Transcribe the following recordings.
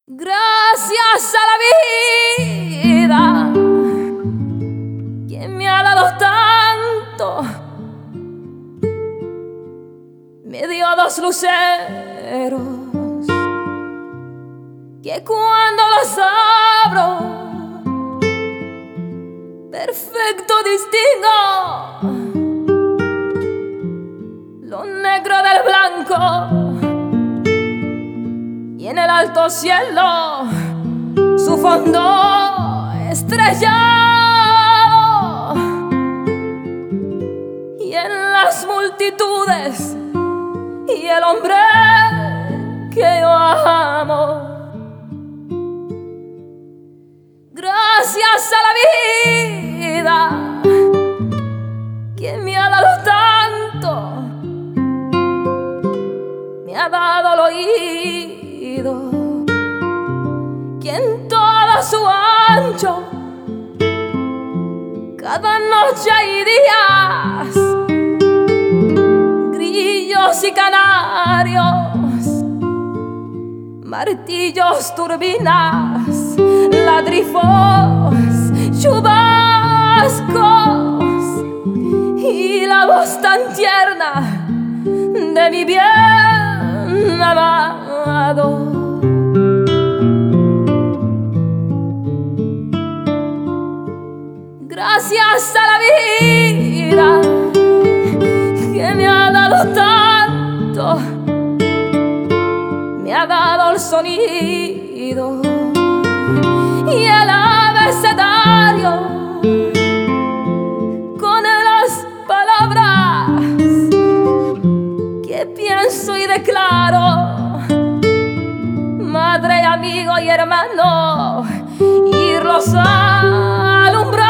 Gracias a la vida, quien me ha dado tanto, me dio dos luceros que cuando los abro, perfecto distingo lo negro del blanco. Y en el alto cielo su fondo estrellado, y en las multitudes y el hombre que yo amo. Gracias a la vida, quien me ha dado tanto, me ha dado el oído, quien todo su ancho, cada noche y días, grillos y canarios, martillos, turbinas, ladrifos, chubascos y la voz tan tierna de mi bien amado. Gracias a la vida que me ha dado tanto, me ha dado el sonido y el abecedario con las palabras que pienso y declaro, madre, amigo y hermano, irlos alumbrando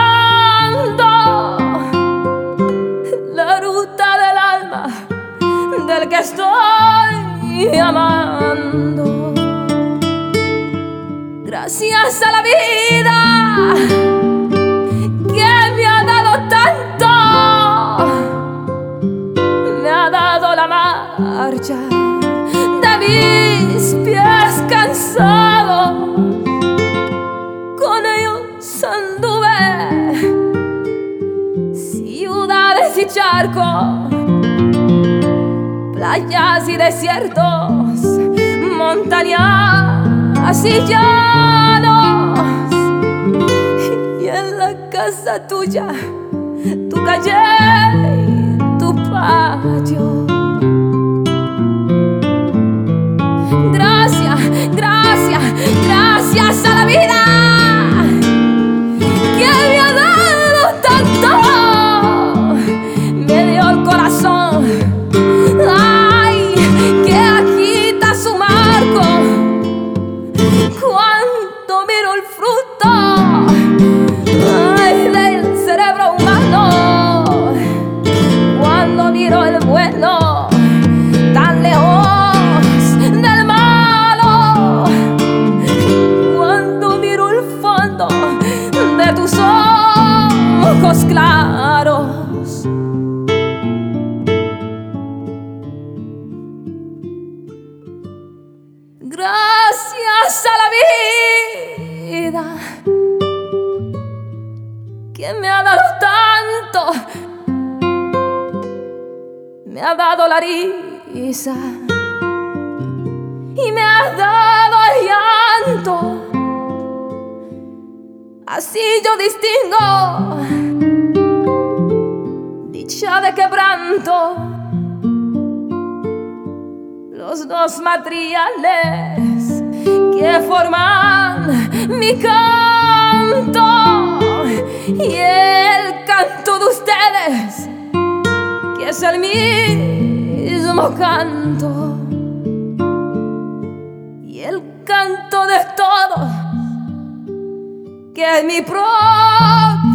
la ruta del alma del que estoy amando. Gracias a la vida que me ha dado tanto, me ha dado la marcha de mis pies cansados. Con ellos anduve ciudades y charcos, playas y desiertos, montañas y llanos, y en la casa tuya, tu calle y tu patio. Gracias, gracias, gracias a la vida que me ha dado tanto, me dio el corazón, ay, que agita su marco cuando miro el fruto, ay, del cerebro humano, cuando miro el bueno tan lejos del malo, cuando miro el fondo de tus ojos claros. Gracias a la vida que me ha dado tanto, me ha dado la risa y me ha dado el llanto. Así yo distingo dicha de quebranto, los dos materiales que forman mi canto y el canto de ustedes, que es el mismo canto, y el canto de todos, que es mi propio